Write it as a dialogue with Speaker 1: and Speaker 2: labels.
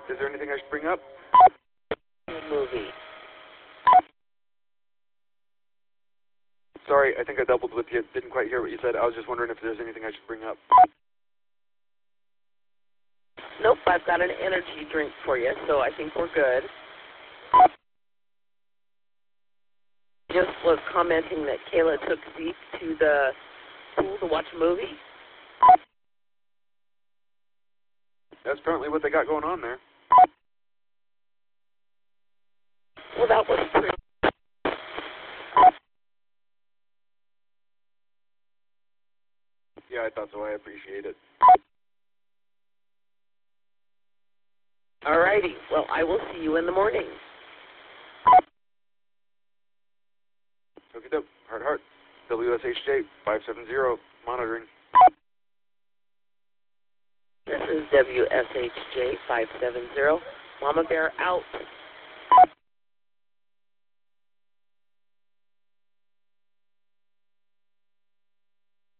Speaker 1: Is there anything I should bring up?
Speaker 2: Movie.
Speaker 1: Sorry, I think I doubled with you. Didn't quite hear what you said. I was just wondering if there's anything I should bring up.
Speaker 2: Nope, I've got an energy drink for you, so I think we're good. Just was commenting that Kayla took Zeke to the pool to watch a movie.
Speaker 1: That's apparently what they got going on there.
Speaker 2: Well, that was pretty.
Speaker 1: Yeah, I thought so. I appreciate it.
Speaker 2: Alrighty, well, I will see you in the morning.
Speaker 1: Okay, dope. Heart. WSHJ 570, monitoring.
Speaker 2: This is WSHJ 570. Mama Bear out.